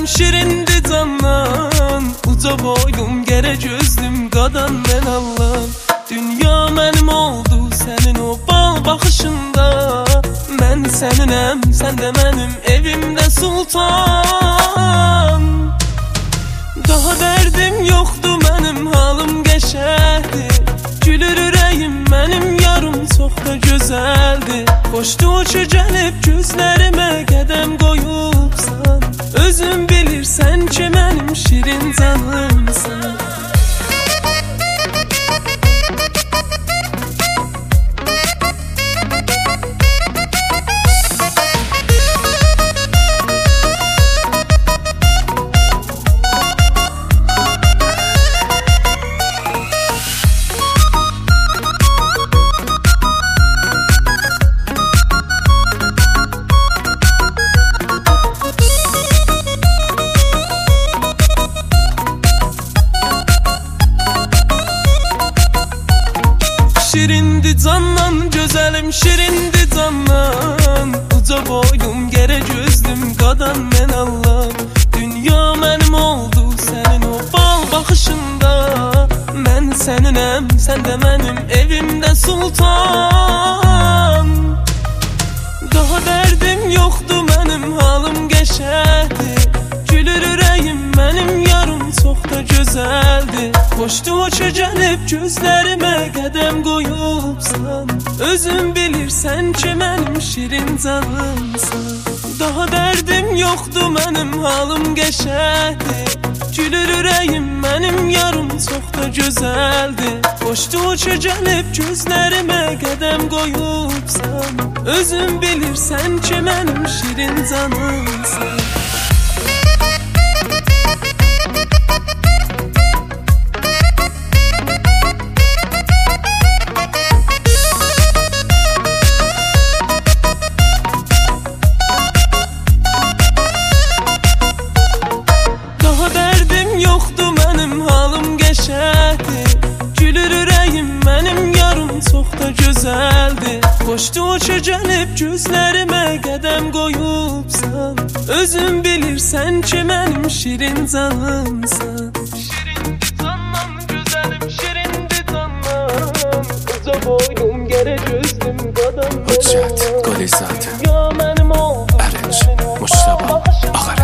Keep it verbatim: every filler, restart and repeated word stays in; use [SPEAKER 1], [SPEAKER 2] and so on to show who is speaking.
[SPEAKER 1] gözəlim, şirindi candan. Uca boylum, gərə gözlüm, qadan mən Allahım. Dünya mənim oldu sənin o bal baxışında. Mən səninəm, sən də mənim evimdə sultan. Daha dərdim yoxdur mənim, halım qəşəkdir. Gülür ürəyim mənim, yarım çox da gözəldir. Xoşdu ki gəlib gözlərimə qədəm qoyubsan. Özün bilirsən ki mənim şirin canımsan. Şirindi candan gözəlim, şirindi candan. Uca boylum, gərə gözlüm, qadan mən Allahım. Dünya mənim oldu sənin o bal baxışında. Mən səninəm, sən də mənim evimdə sultan. Daha dərdim yoxdur mənim, halım qəşəkdir. Gülür ürəyim mənim, yarım çox da gözəldir. Xoşdu o ki gəlib gözlərimə qədəm qoyubsan. Özün bilirsən ki mənim şirin canımsan. Daha dərdim yoxdur mənim, halım qəşəkdir. Gülür ürəyim mənim, yarım çox da gözəldir. Xoşdu o ki gəlib gözlərimə qədəm qoyubsan. Özün bilirsən ki mənim şirin canımsan. Yoxdur mənim, halım qəşəkdir. Gülür ürəyim mənim, yarım çox da gözəldir. Xoşdu o ki gəlib gözlərimə qədəm qoyubsan. Özün bilirsən ki mənim şirin canımsan. Şirindi candan gözəlim, şirindi candan. Uca boylum, gərə gözlüm, qadan mən Allahım.
[SPEAKER 2] Hüccət, Qoli Zatı,
[SPEAKER 1] Dünya mənim oldu
[SPEAKER 2] Ərənc, Mustafa, Ağarə.